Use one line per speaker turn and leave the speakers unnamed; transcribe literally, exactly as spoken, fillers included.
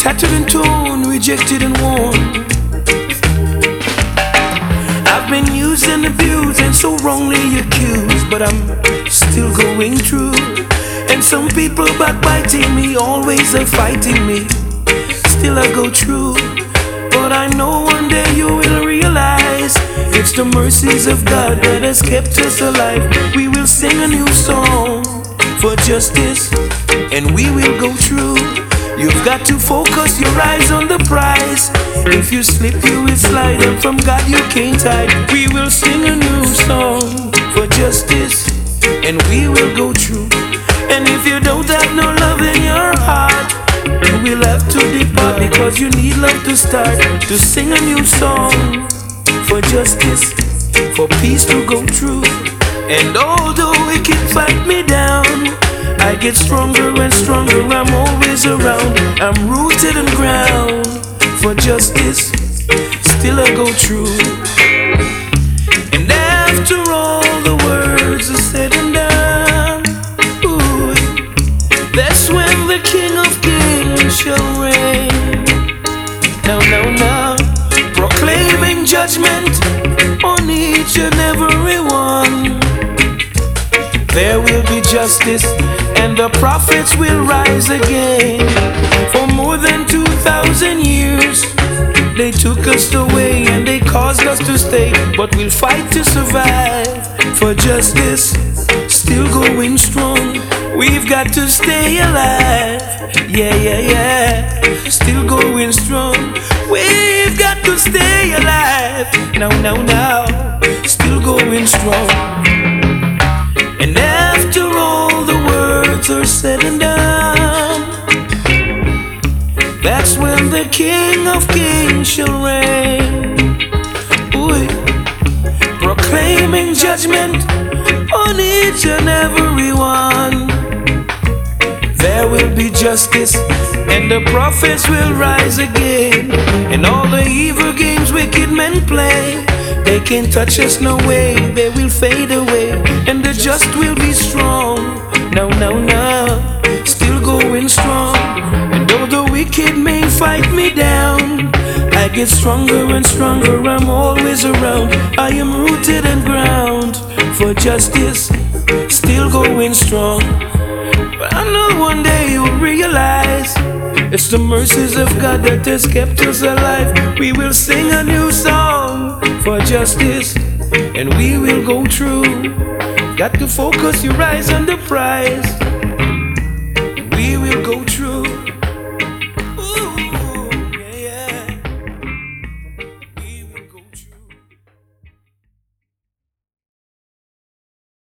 tattered and torn, rejected and worn. I've been used and abused and so wrongly accused, but I'm still going through. And some people backbiting me, always are fighting me. Still I go through. But I know one day you will realize it's the mercies of God that has kept us alive. We will sing a new song for justice, and we will go through. You've got to focus your eyes on the prize. If you slip, you will slide, and from God you can't hide. We will sing a new song for justice, and we will go through. And if you don't have no love in your heart, you will have to depart, because you need love to start to sing a new song for justice, for peace to go through. And although it can fight me down, I get stronger and stronger. I'm always around. I'm rooted and ground for justice. Still I go through. And after all the words are said and done, ooh, that's when the King of Kings shall reign. Now, now, now, proclaiming judgment on each and every one. There will be justice, and the prophets will rise again. For more than two thousand years, they took us away and they caused us to stay. But we'll fight to survive for justice, still going strong. We've got to stay alive, yeah, yeah, yeah, still going strong. We've got to stay alive, now, now, now, still going strong. And after all the words are said and done, that's when the King of Kings shall reign. Ooh, proclaiming judgment on each and every one. There will be justice, and the prophets will rise again. And all the evil games wicked men play, they can't touch us no way, they will fade away. And the just will be strong, now, now, now, still going strong. And though the wicked may fight me down, I get stronger and stronger, I'm always around. I am rooted and ground for justice, still going strong. But I know one day you'll realize it's the mercies of God that has kept us alive. We will sing a new song for justice, and we will go through. Got to focus your eyes on the prize. We will go through.